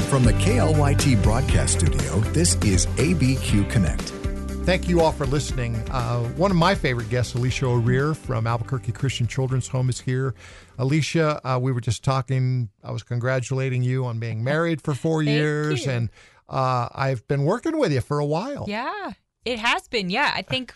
From the KLYT broadcast studio, this is ABQ Connect. Thank you all for listening. One of my favorite guests, Alicia O'Rear from Albuquerque Christian Children's Home, is here. Alicia, we were just talking. I was congratulating you on being married for 4 years, and I've been working with you for a while. Yeah, it has been. Yeah,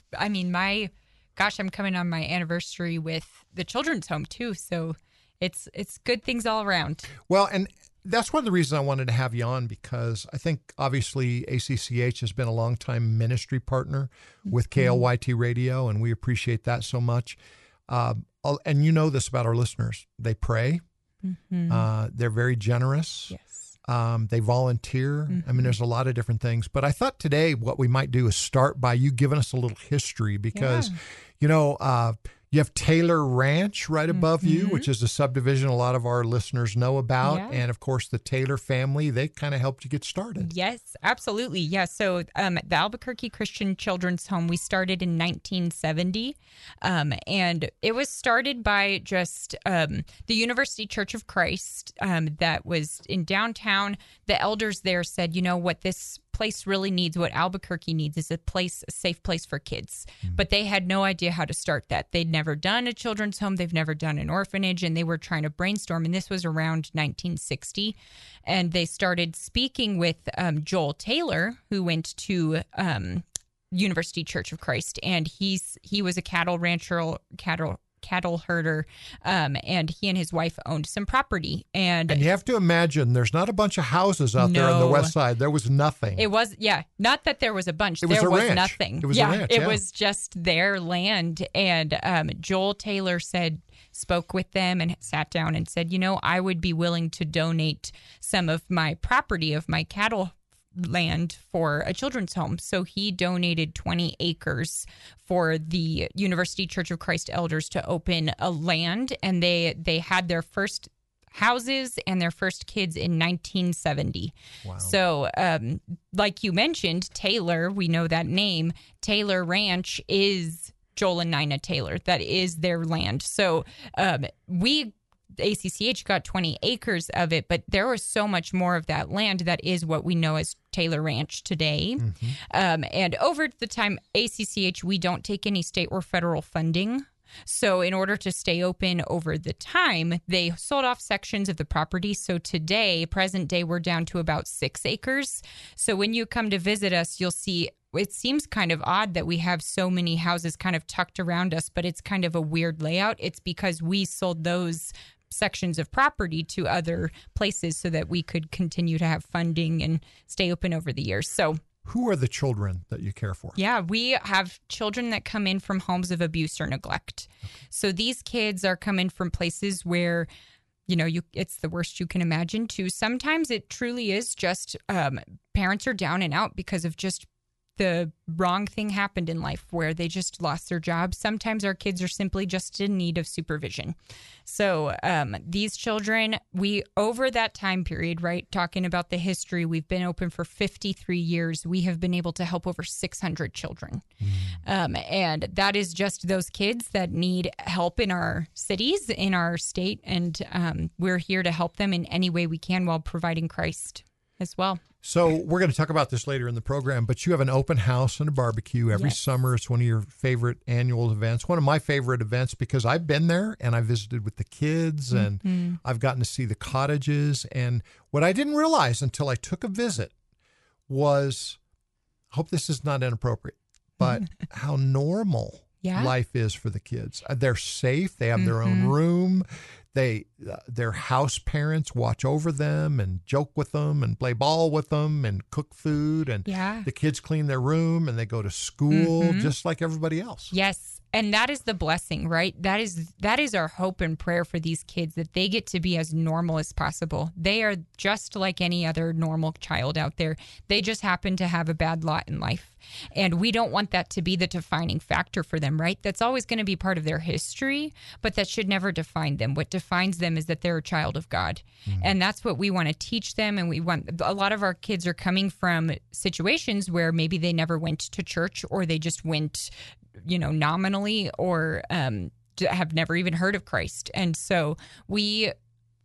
I'm coming on my anniversary with the children's home too. So it's good things all around. Well, and that's one of the reasons I wanted to have you on, because I think obviously ACCH has been a longtime ministry partner with KLYT Radio, and we appreciate that so much. And you know this about our listeners. They pray. Mm-hmm. They're very generous. Yes. They volunteer. Mm-hmm. I mean, there's a lot of different things. But I thought today what we might do is start by you giving us a little history, because, you have Taylor Ranch right above you, which is a subdivision a lot of our listeners know about. Yeah. And, of course, the Taylor family, they kind of helped you get started. Yes, absolutely. Yeah. So the Albuquerque Christian Children's Home, we started in 1970. And it was started by just the University Church of Christ that was in downtown. The elders there said, you know what, this place really needs, what Albuquerque needs is a safe place for kids. But they had no idea how to start that. They'd never done a children's home. They've never done an orphanage, and they were trying to brainstorm. And this was around 1960. And they started speaking with Joel Taylor, who went to University Church of Christ. And he was a cattle herder, and he and his wife owned some property. And you have to imagine there's not a bunch of houses out there on the west side. There was nothing. It was, not that there was a bunch. There was ranch. Nothing. It was a ranch. It was just their land. And Joel Taylor spoke with them and sat down and said, I would be willing to donate some of my property, of my cattle land, for a children's home. So he donated 20 acres for the University Church of Christ elders to open a land, and they had their first houses and their first kids in 1970. Wow. So like you mentioned, Taylor, we know that name. Taylor Ranch is Joel and Nina Taylor. That is their land. So ACCH got 20 acres of it, but there was so much more of that land that is what we know as Taylor Ranch today. Mm-hmm. And over the time, ACCH, we don't take any state or federal funding. So in order to stay open over the time, they sold off sections of the property. So today, present day, we're down to about 6 acres. So when you come to visit us, you'll see it seems kind of odd that we have so many houses kind of tucked around us, but it's kind of a weird layout. It's because we sold those sections of property to other places so that we could continue to have funding and stay open over the years. So who are the children that you care for? Yeah, we have children that come in from homes of abuse or neglect. Okay. So these kids are coming from places where, it's the worst you can imagine too. Sometimes it truly is just parents are down and out because of just the wrong thing happened in life where they just lost their job. Sometimes our kids are simply just in need of supervision. So these children, over that time period, right, talking about the history, we've been open for 53 years. We have been able to help over 600 children. And that is just those kids that need help in our cities, in our state. And we're here to help them in any way we can while providing Christ as well. So we're going to talk about this later in the program, but you have an open house and a barbecue every summer. It's one of your favorite annual events, one of my favorite events, because I've been there and I visited with the kids and I've gotten to see the cottages. And what I didn't realize until I took a visit was, I hope this is not inappropriate, but how normal life is for the kids. They're safe. They have their own room. Their house parents watch over them and joke with them and play ball with them and cook food. And the kids clean their room and they go to school just like everybody else. Yes. And that is the blessing, right? That is our hope and prayer for these kids, that they get to be as normal as possible. They are just like any other normal child out there. They just happen to have a bad lot in life. And we don't want that to be the defining factor for them, right? That's always going to be part of their history, but that should never define them. What defines them is that they're a child of God. And that's what we want to teach them. And a lot of our kids are coming from situations where maybe they never went to church, or they just went nominally, or have never even heard of Christ. And so we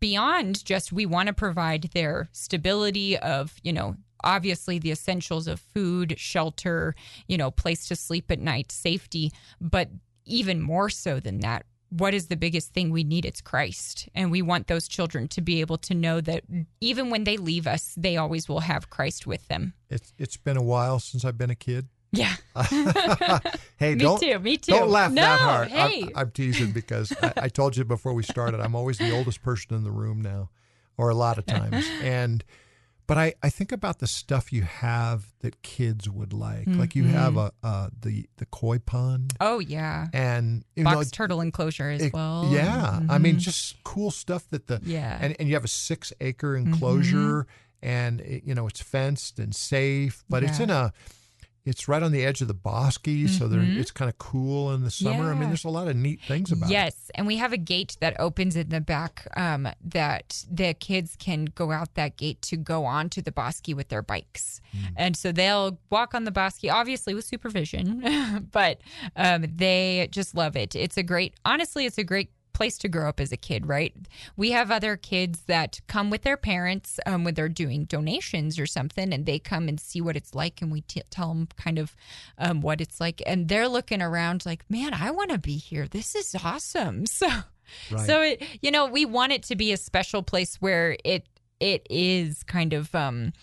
beyond just we want to provide their stability of, obviously the essentials of food, shelter, place to sleep at night, safety, but even more so than that, what is the biggest thing we need? It's Christ. And we want those children to be able to know that even when they leave us, they always will have Christ with them. It's been a while since I've been a kid. Yeah. Hey, me too. Don't laugh that hard. Hey. I'm teasing because I told you before we started, I'm always the oldest person in the room now, or a lot of times. But I think about the stuff you have that kids would like. Mm-hmm. Like you have the koi pond. Oh, yeah. And box turtle enclosure as well. Yeah. Mm-hmm. I mean, just cool stuff that and you have a 6-acre enclosure and it's fenced and safe, but it's right on the edge of the bosque, so it's kind of cool in the summer. Yeah. I mean, there's a lot of neat things about it. Yes, and we have a gate that opens in the back that the kids can go out that gate to go onto the bosque with their bikes. And so they'll walk on the bosque, obviously with supervision, but they just love it. It's a great place to grow up as a kid, right? We have other kids that come with their parents when they're doing donations or something, and they come and see what it's like, and we tell them kind of what it's like, and they're looking around like, man, I want to be here. This is awesome. So we want it to be a special place where it is kind of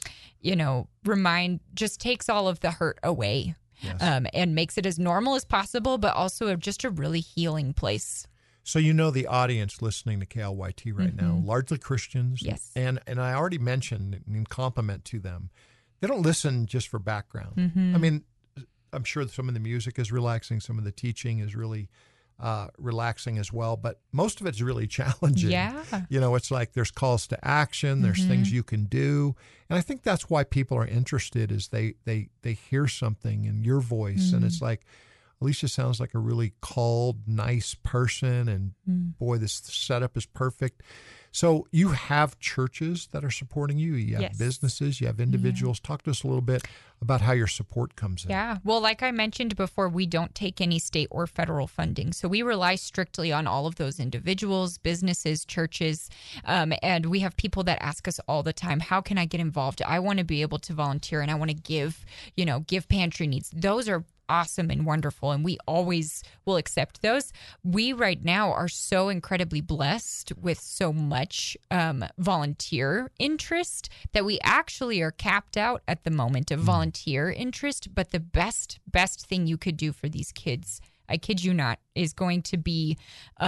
just takes all of the hurt away. Yes. And makes it as normal as possible, but also just a really healing place. So the audience listening to KLYT right now, largely Christians. Yes. And I already mentioned in compliment to them, they don't listen just for background. I mean, I'm sure some of the music is relaxing, some of the teaching is really relaxing as well, but most of it's really challenging. Yeah. It's like there's calls to action, there's things you can do. And I think that's why people are interested is they hear something in your voice and it's like, Alicia sounds like a really called, nice person, and boy, this setup is perfect. So you have churches that are supporting you. You have businesses, you have individuals. Talk to us a little bit about how your support comes in. Yeah. Well, like I mentioned before, we don't take any state or federal funding. So we rely strictly on all of those individuals, businesses, churches. And we have people that ask us all the time, how can I get involved? I want to be able to volunteer and I want to give pantry needs. Those are awesome and wonderful, and we always will accept those. We right now are so incredibly blessed with so much volunteer interest that we actually are capped out at the moment of volunteer interest. But the best thing you could do for these kids, I kid you not, is going to be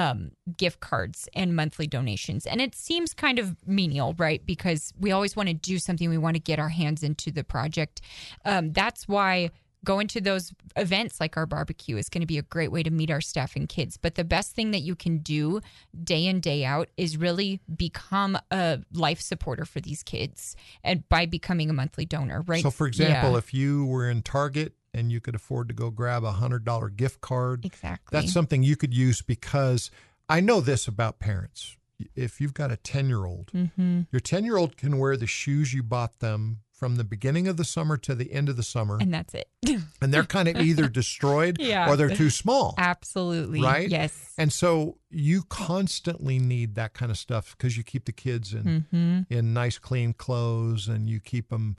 gift cards and monthly donations. And it seems kind of menial, right? Because we always want to do something. We want to get our hands into the project. That's why going to those events like our barbecue is going to be a great way to meet our staff and kids. But the best thing that you can do day in, day out is really become a life supporter for these kids, and by becoming a monthly donor, right? So, for example, if you were in Target and you could afford to go grab a $100 gift card, exactly, that's something you could use, because I know this about parents. If you've got a 10-year-old, your 10-year-old can wear the shoes you bought them from the beginning of the summer to the end of the summer. And that's it. And they're kind of either destroyed or they're too small. Absolutely. Right? Yes. And so you constantly need that kind of stuff because you keep the kids in nice, clean clothes, and you keep them,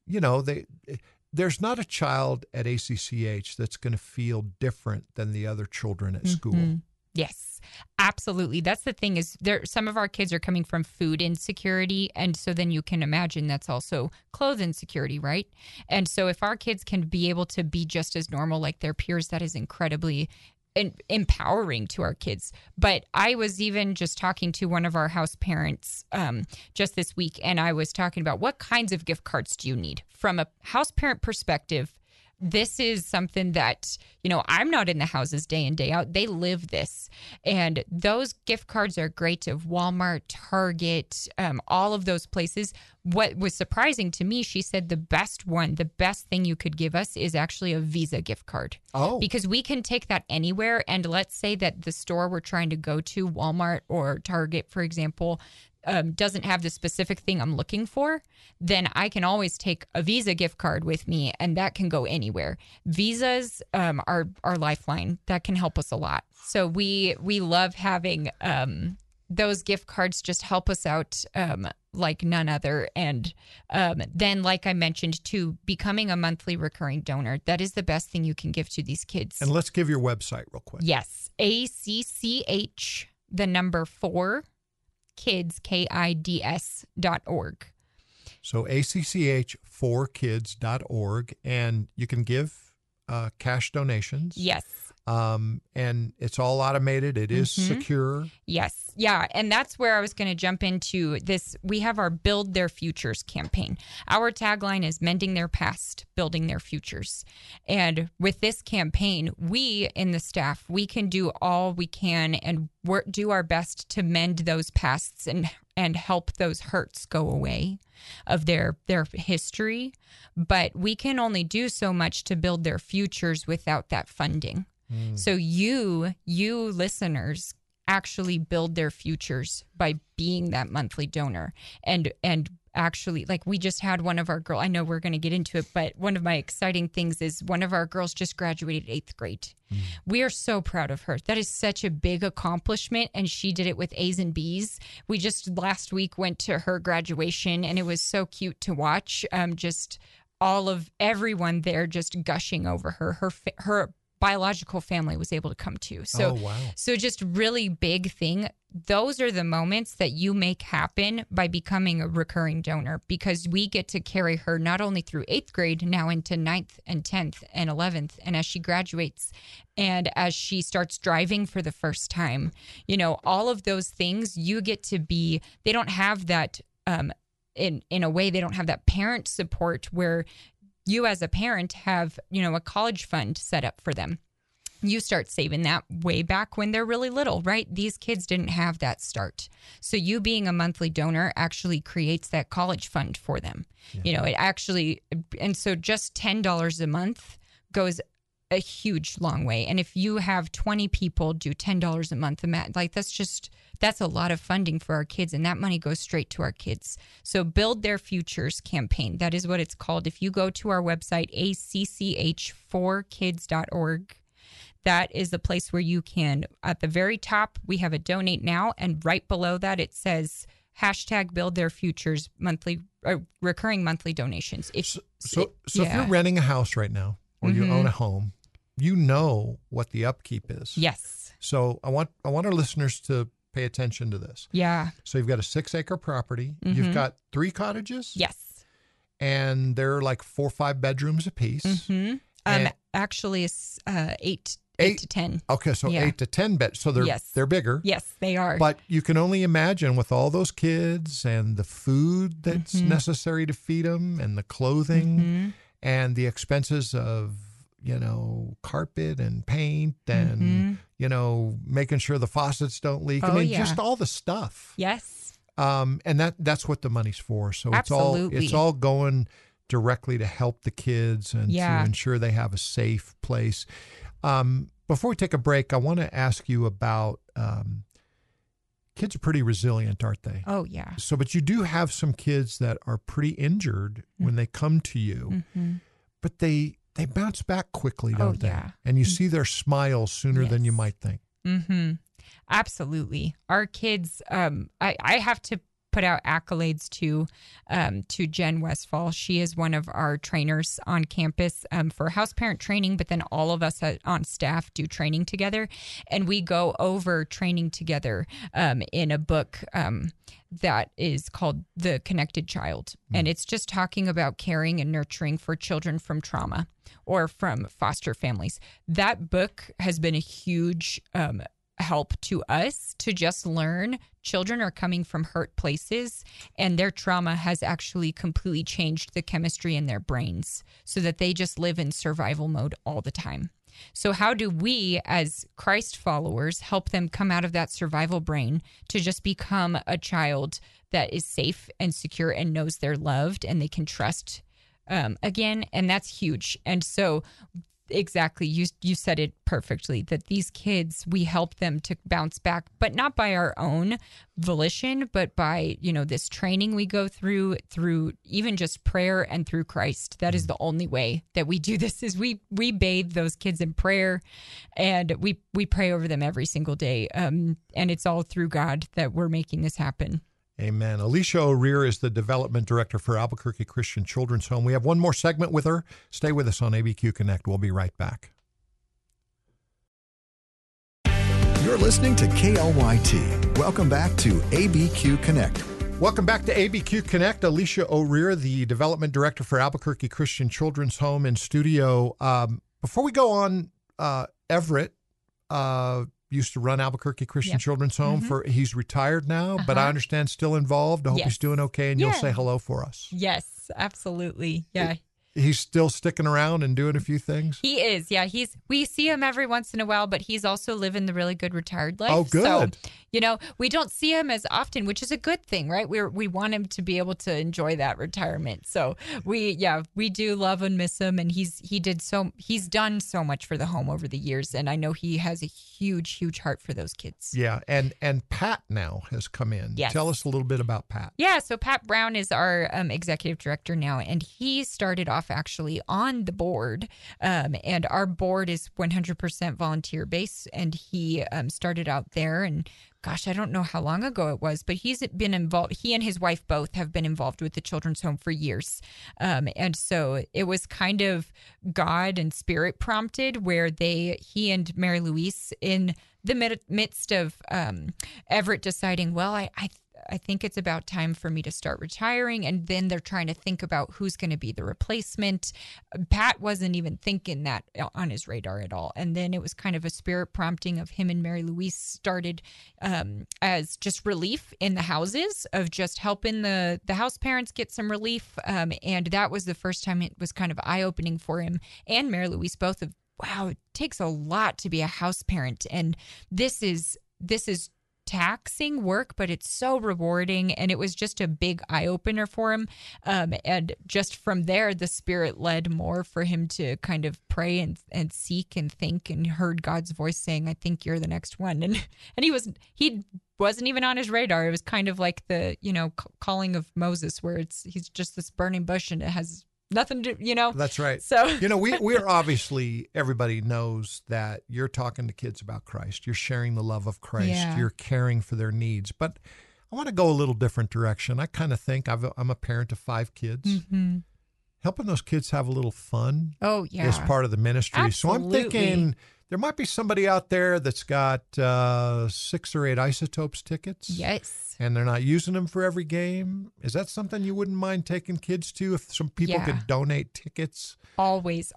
there's not a child at ACCH that's going to feel different than the other children at school. Yes, absolutely. That's the thing is some of our kids are coming from food insecurity. And so then you can imagine that's also clothes insecurity, right? And so if our kids can be able to be just as normal like their peers, that is incredibly empowering to our kids. But I was even just talking to one of our house parents just this week, and I was talking about what kinds of gift cards do you need? From a house parent perspective, this is something that, I'm not in the houses day in, day out. They live this. And those gift cards are great of Walmart, Target, all of those places. What was surprising to me, she said the best thing you could give us is actually a Visa gift card. Oh. Because we can take that anywhere. And let's say that the store we're trying to go to, Walmart or Target, for example, doesn't have the specific thing I'm looking for, then I can always take a Visa gift card with me, and that can go anywhere. Visas are our lifeline. That can help us a lot. So we love having those gift cards just help us out like none other. And then, like I mentioned, too, becoming a monthly recurring donor, that is the best thing you can give to these kids. And let's give your website real quick. Yes. ACCH, the number 4, kids, KIDS.org. So ACCH4kids.org, and you can give cash donations. Yes. And it's all automated. It is secure. Yes. Yeah. And that's where I was going to jump into this. We have our Build Their Futures campaign. Our tagline is Mending Their Past, Building Their Futures. And with this campaign, we in the staff, we can do all we can and do our best to mend those pasts and help those hurts go away of their history. But we can only do so much to build their futures without that funding. So you listeners actually build their futures by being that monthly donor. And actually, like, we just had one of our girls, I know we're going to get into it, but one of my exciting things is one of our girls just graduated 8th grade. We are so proud of her. That is such a big accomplishment. And she did it with A's and B's. We just last week went to her graduation, and it was so cute to watch. Just all of everyone there just gushing over her. Her biological family was able to come too. So, So just really big thing. Those are the moments that you make happen by becoming a recurring donor, because we get to carry her not only through 8th grade, now into 9th and 10th and 11th. And as she graduates and as she starts driving for the first time, all of those things you get to be, they don't have that, in a way, they don't have that parent support where you as a parent have, a college fund set up for them. You start saving that way back when they're really little, right? These kids didn't have that start. So you being a monthly donor actually creates that college fund for them. Yeah. It actually, and so just $10 a month goes a huge long way. And if you have 20 people do $10 a month, like that's a lot of funding for our kids, and that money goes straight to our kids. So Build Their Futures campaign, that is what it's called. If you go to our website, acch4kids.org, that is the place where you can, at the very top, we have a donate now, and right below that it says #Build Their Futures monthly, recurring monthly donations. If you're renting a house right now, or you own a home, you know what the upkeep is. Yes. So I want our listeners to pay attention to this. Yeah. So you've got a 6-acre property. You've got 3 cottages. Yes. And they're like 4 or 5 bedrooms apiece. Actually, it's 8 to 10. Okay, so 8 to 10 beds. So they're bigger. Yes, they are. But you can only imagine with all those kids and the food that's necessary to feed them, and the clothing, and the expenses of carpet and paint and making sure the faucets don't leak. Just all the stuff. Yes. And that's what the money's for. So Absolutely. it's all going directly to help the kids and to ensure they have a safe place. Before we take a break, I want to ask you about kids are pretty resilient, aren't they? Oh, yeah. So, but you do have some kids that are pretty injured when they come to you, but they bounce back quickly, don't they? Yeah. And you see their smiles sooner than you might think. Absolutely. Our kids, I have to put out accolades to Jen Westfall. She is one of our trainers on campus for house parent training, but then all of us on staff do training together, and we go over training together in a book that is called The Connected Child. And it's just talking about caring and nurturing for children from trauma or from foster families. That book has been a huge help to us to just learn children are coming from hurt places, and their trauma has actually completely changed the chemistry in their brains so that they just live in survival mode all the time. So how do we as Christ followers help them come out of that survival brain to just become a child that is safe and secure and knows they're loved and they can trust again? And that's huge. And so Exactly. You said it perfectly, that these kids, we help them to bounce back, but not by our own volition, but by, this training we go through even just prayer and through Christ. That is the only way that we do this, is we bathe those kids in prayer, and we pray over them every single day. And it's all through God that we're making this happen. Amen. Alicia O'Rear is the development director for Albuquerque Christian Children's Home. We have one more segment with her. Stay with us on ABQ Connect. We'll be right back. You're listening to KLYT. Welcome back to ABQ Connect. Welcome back to ABQ Connect. Alicia O'Rear, the development director for Albuquerque Christian Children's Home, in studio. Before we go on, Everett used to run Albuquerque Christian Children's Home. He's retired now, but I understand still involved. I hope he's doing okay, and you'll say hello for us. Yes, absolutely. Yeah. He's still sticking around and doing a few things? He is, yeah. We see him every once in a while, but he's also living the really good retired life. Oh, good. So, we don't see him as often, which is a good thing, right? We want him to be able to enjoy that retirement. So we do love and miss him, and he's done so much for the home over the years, and I know he has a huge, huge heart for those kids. Yeah, and Pat now has come in. Yes. Tell us a little bit about Pat. Yeah, so Pat Brown is our executive director now, and he started off actually on the board, and our board is 100% volunteer based, and he started out there, and gosh, I don't know how long ago it was, but he's been involved. He and his wife both have been involved with the children's home for years, and so it was kind of God and Spirit prompted, where he and Mary Louise, in the midst of Everett deciding, well, I think it's about time for me to start retiring. And then they're trying to think about who's going to be the replacement. Pat wasn't even thinking that on his radar at all. And then it was kind of a Spirit prompting of him and Mary Louise started as just relief in the houses, of just helping the house parents get some relief. And that was the first time it was kind of eye-opening for him and Mary Louise both, of, wow, it takes a lot to be a house parent. And this is taxing work, but it's so rewarding, and it was just a big eye-opener for him, and just from there the Spirit led more for him to kind of pray and seek and think, and heard God's voice saying, I think you're the next one. And he wasn't even on his radar. It was kind of like the calling of Moses, where he's just this burning bush and it has nothing to, That's right. So, we're obviously, everybody knows that you're talking to kids about Christ. You're sharing the love of Christ. Yeah. You're caring for their needs. But I want to go a little different direction. I kind of think I'm a parent of 5 kids. Mm-hmm. Helping those kids have a little fun is part of the ministry. Absolutely. So I'm thinking there might be somebody out there that's got 6 or 8 Isotopes tickets. Yes. And they're not using them for every game. Is that something you wouldn't mind taking kids to, if some people could donate tickets? Always.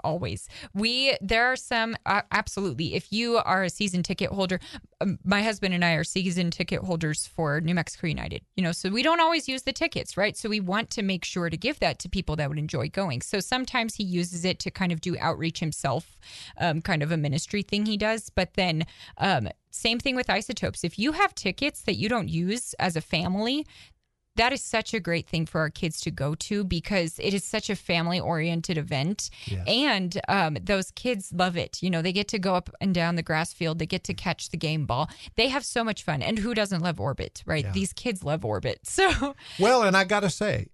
There are some, absolutely. If you are a season ticket holder, my husband and I are season ticket holders for New Mexico United, so we don't always use the tickets, right? So we want to make sure to give that to people that would enjoy going. So sometimes he uses it to kind of do outreach himself, kind of a ministry thing he does. But then, same thing with Isotopes. If you have tickets that you don't use as a family, that is such a great thing for our kids to go to, because it is such a family-oriented event. Yes. And those kids love it. They get to go up and down the grass field. They get to catch the game ball. They have so much fun. And who doesn't love Orbit, right? Yeah. These kids love Orbit. So, well, and I got to say,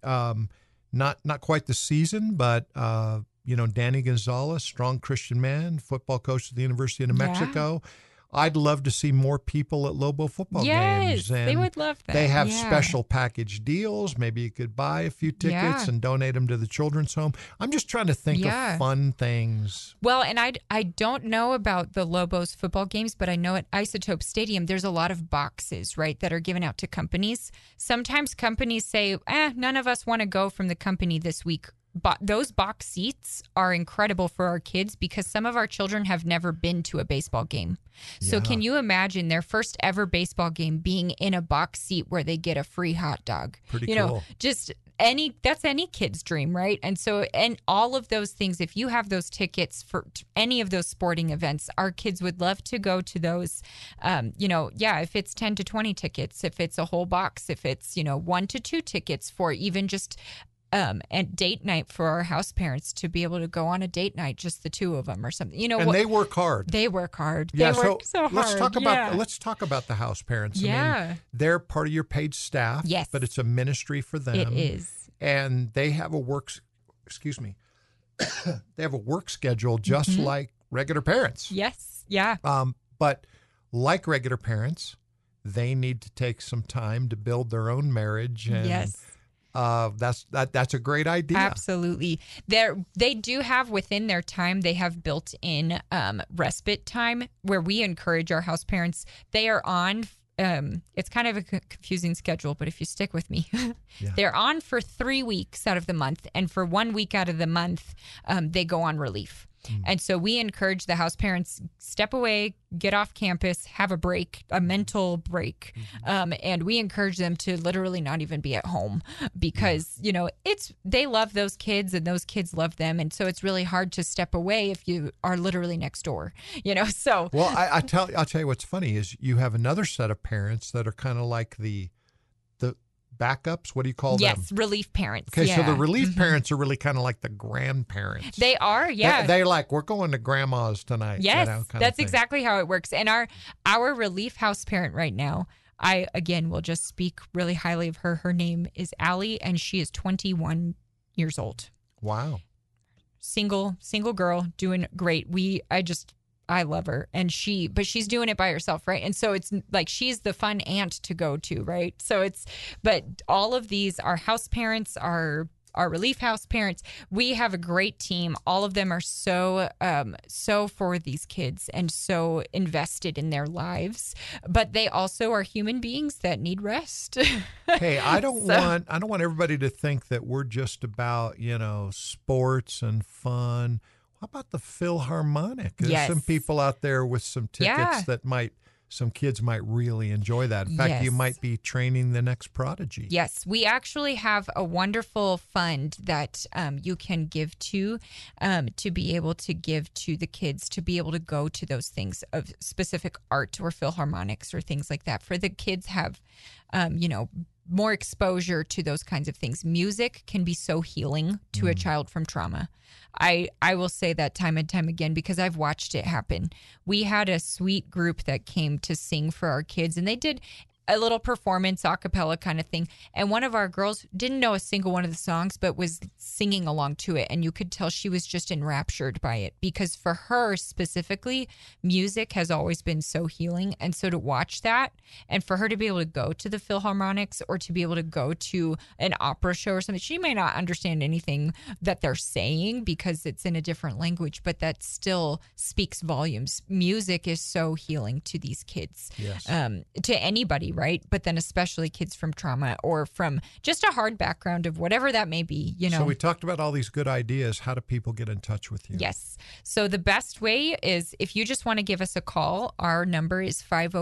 not quite the season, but Danny Gonzalez, strong Christian man, football coach at the University of New Mexico. I'd love to see more people at Lobo football games. Yes, they would love that. They have special package deals. Maybe you could buy a few tickets and donate them to the children's home. I'm just trying to think of fun things. Well, and I don't know about the Lobos football games, but I know at Isotope Stadium, there's a lot of boxes, right, that are given out to companies. Sometimes companies say, none of us want to go from the company this week. But those box seats are incredible for our kids, because some of our children have never been to a baseball game. So can you imagine their first ever baseball game being in a box seat where they get a free hot dog? Pretty cool. Just that's any kid's dream, right? And so, and all of those things, if you have those tickets for any of those sporting events, our kids would love to go to those. If it's 10 to 20 tickets, if it's a whole box, if it's 1 to 2 tickets for even just and date night for our house parents to be able to go on a date night, just the two of them or something. You know, and they work hard. They work hard. Yeah, they work so hard. Let's talk about the house parents. Yeah. I mean, they're part of your paid staff. Yes. But it's a ministry for them. It is. And they have a work they have a work schedule just like regular parents. Yes. Yeah. But like regular parents, they need to take some time to build their own marriage. And yes. That's a great idea. Absolutely. They do have within their time, they have built in respite time where we encourage our house parents. They are on, it's kind of a confusing schedule, but if you stick with me, they're on for 3 weeks out of the month. And for 1 week out of the month, they go on relief. And so we encourage the house parents, step away, get off campus, have a break, a mental break. And we encourage them to literally not even be at home because, you know, they love those kids and those kids love them. And so it's really hard to step away if you are literally next door, you know, so. Well, I'll tell you what's funny is you have another set of parents that are kind of like the backups. What do you call them? Yes, relief parents. Okay, so the relief parents are really kind of like the grandparents. They are, yeah. They're like, we're going to grandma's tonight. Yes, you know, that's exactly how it works. And our relief house parent right now, I, again, will just speak really highly of her. Her name is Allie, and she is 21 years old. Wow. Single girl, doing great. I love her, but she's doing it by herself, right? And so it's like she's the fun aunt to go to, right? So but all of these, our house parents, our relief house parents, we have a great team. All of them are so for these kids and so invested in their lives, but they also are human beings that need rest. Hey, I don't want everybody to think that we're just about, you know, sports and fun. How about the Philharmonic? There's some people out there with some tickets that some kids might really enjoy that. In fact, you might be training the next prodigy. Yes, we actually have a wonderful fund that you can give to be able to give to the kids to be able to go to those things of specific art or Philharmonics or things like that. For the kids have, more exposure to those kinds of things. Music can be so healing to a child from trauma. I will say that time and time again because I've watched it happen. We had a sweet group that came to sing for our kids, and they did a little performance, a cappella kind of thing. And one of our girls didn't know a single one of the songs, but was singing along to it. And you could tell she was just enraptured by it because for her specifically, music has always been so healing. And so to watch that and for her to be able to go to the Philharmonics or to be able to go to an opera show or something, she may not understand anything that they're saying because it's in a different language, but that still speaks volumes. Music is so healing to these kids, to anybody, right? But then especially kids from trauma or from just a hard background of whatever that may be, you know. So we talked about all these good ideas. How do people get in touch with you? Yes. So the best way is if you just want to give us a call, our number is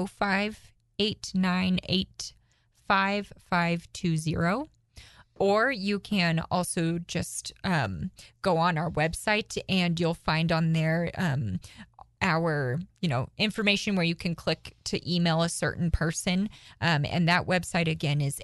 505-898-5520. Or you can also just go on our website and you'll find on there our, information where you can click to email a certain person. And that website again is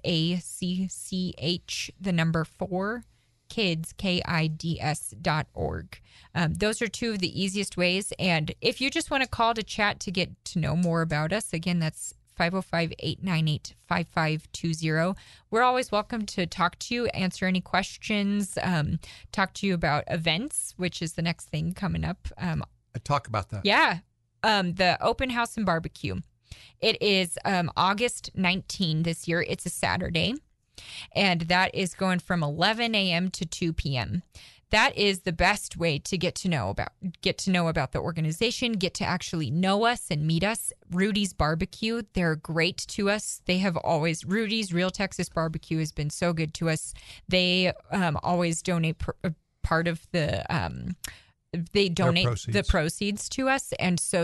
ACCH4 kids, KIDS.org. Those are two of the easiest ways. And if you just want to call to chat to get to know more about us, again, that's 505-898-5520. We're always welcome to talk to you, answer any questions, talk to you about events, which is the next thing coming up. Talk about that. Yeah. The open house and barbecue. It is August 19 this year. It's a Saturday. And that is going from 11 a.m. to 2 p.m. That is the best way to get to know about the organization, get to actually know us and meet us. Rudy's Barbecue, they're great to us. They have always, Rudy's Real Texas Barbecue has been so good to us. They always donate part of the they donate the proceeds to us. And so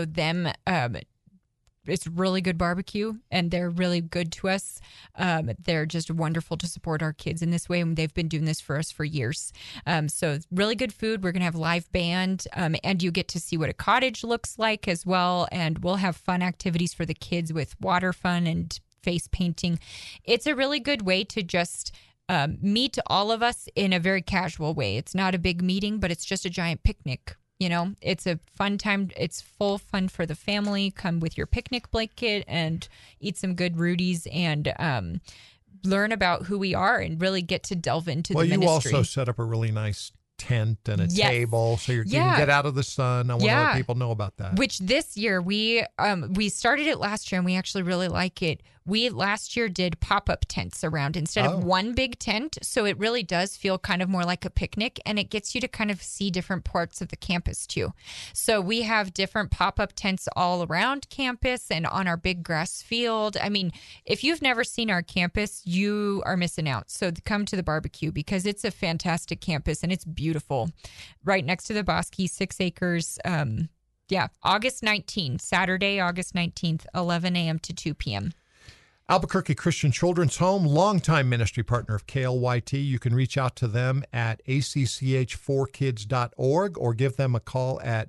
it's really good barbecue and they're really good to us. They're just wonderful to support our kids in this way. And they've been doing this for us for years. So really good food. We're going to have live band and you get to see what a cottage looks like as well. And we'll have fun activities for the kids with water fun and face painting. It's a really good way to just meet all of us in a very casual way. It's not a big meeting, but it's just a giant picnic. You know, it's a fun time. It's full fun for the family. Come with your picnic blanket and eat some good Rudies and learn about who we are and really get to delve into the ministry. Well, you also set up a really nice tent and a table so you can get out of the sun. I want to let people know about that. Which this year we started it last year and we actually really like it. We last year did pop-up tents around instead of one big tent. So it really does feel kind of more like a picnic, and it gets you to kind of see different parts of the campus too. So we have different pop-up tents all around campus and on our big grass field. I mean, if you've never seen our campus, you are missing out. So come to the barbecue because it's a fantastic campus and it's beautiful. Right next to the Bosque, 6 acres. August 19th, Saturday, August 19th, 11 a.m. to 2 p.m. Albuquerque Christian Children's Home, longtime ministry partner of KLYT. You can reach out to them at acch4kids.org or give them a call at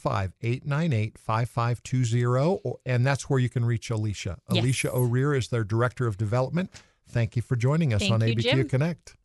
505-898-5520, and that's where you can reach Alicia. Yes. Alicia O'Rear is their Director of Development. Thank you for joining us on ABQ Jim. Connect.